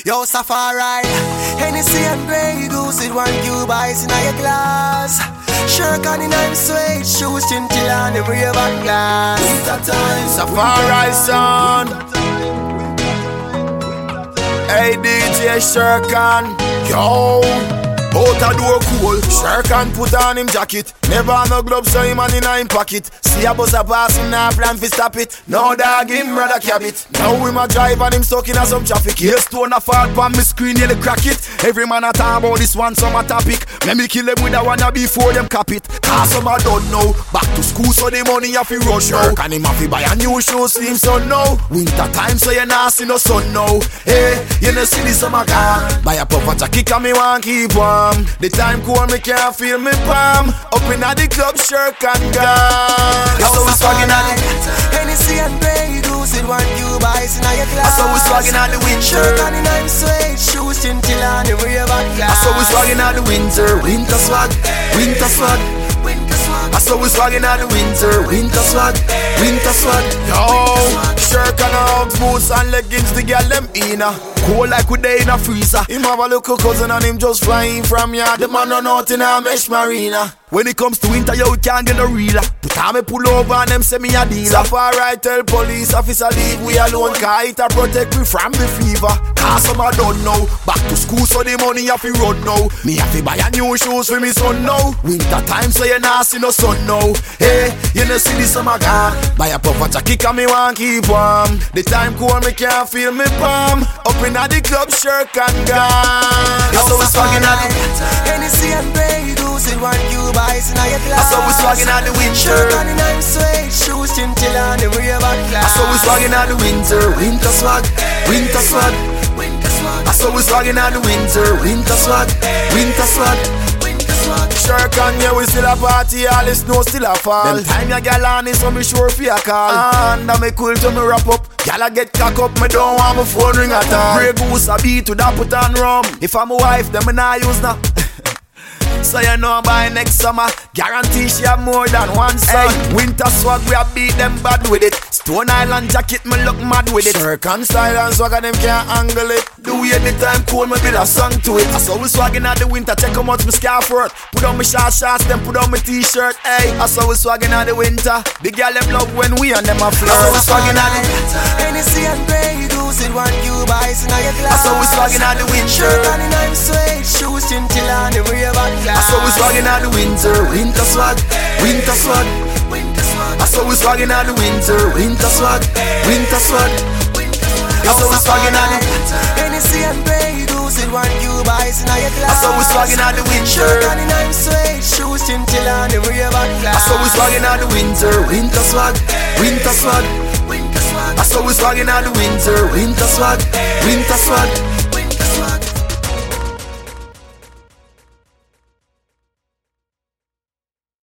Yo, Safari, Hennessy and Grey Goose with one cube ice in your glass. Shirt on in I'm sweet, shoes chinchilla and every back glass. Winter time, Safari son. Hey DJ Shirkan, yo. Out a door cool, Shirkan put on him jacket. Never have no gloves so him and in him pocket. See a bus a pass him now plan fi stop it. Now dog him rather cap it. Now him a drive and him stuck in a some traffic. Yes stone a fall pan me screen nearly crack it. Every man a talk about this one some a topic. Let me kill them with a one before them cap it. Cause some a don't know. Back to school so the money a fi rush now. And him a fi buy a new shoes for him son now. Winter time so you nah see no sun now. Hey, you know see the summer car. Buy a puffer jacket and me want keep warm. The time cold me can't feel me palm. Up in the club Shirkan gone. That's how we swaggin' at it. Hennessy and Grey Goose with one cube ice in your glass. That's how we swaggin' at the winter. Shirt on in I'm sweet, shoes chinchilla and every back glass. That's how we swaggin' at the winter. Winter swag, winter swag. That's how we swaggin' at the winter. Winter swag, winter swag. Yo, Shirkan Hugs, boots and leggings, the girl them inna. Cold like we day in a freezer. Him have a little cousin and him just flying from ya. The man run out in a mesh marina. When it comes to winter, yo, we can't get no realer. Put on me pull over and them say me a dealer. Safari tell police officer leave we alone. Cause it a protect me from the fever. Cause some I don't know. Back to school so the money have to run now. Me have to buy a new shoes for me son now. Winter time so you nah see no sun now. Hey, you know see the summer gone. Buy a puffer jacket and me want keep warm. The time cold me can't feel me palm. Up in the club Shirkan gone. That's how we swaggin' at it. Hennessy and Grey Goose with one cube ice in your glass. That's how we swaggin' at the winter. Shirt on in I'm sweet, shoes chinchilla and every back glass. That's how we swaggin' at the winter. Winter swag, winter swag. That's how we swaggin' at the winter. Winter swag, winter swag. Shirkan, yeah, we still a party, all the snow still a fall. Them time ya gal on is so me sure for a call. And me cool to me wrap up. Gal a get cock up, me don't want my phone ring at all. Grey Goose a beat to that put on rum. If I'm a wife, then me nah use now. So you know by next summer, guarantee she have more than one son. Hey, winter swag, we a beat them bad with it. Stone Island jacket, me look mad with it. Shirkan style and swagger, them can't angle it. The way the time cold, me build a song to it. So we swagging at the winter, check how much me scarf worth. Put on my shorts, then put on my t-shirt. Hey, I saw we swagging at the winter. The girl them love when we and them a flirt. So we swagging at the winter. Hennessy and Grey Goose with one cube ice in your glass. So we swagging at the winter. Shirt on in I'm sweet, shoes chinchilla and every back glass. I saw we swagging at the winter. Winter swag, winter swag. I saw we swagging at the winter. Winter swag, winter swag. I saw we swagging at the winter. Hennessy and Grey Goose with one cube ice in your glass. I saw we swagging at the winter. Shirt on in I'm sweet, shoes chinchilla and every back glass. I saw we swagging at the winter. Winter swag, winter swag. I saw we swagging at the winter. Winter swag, winter swag.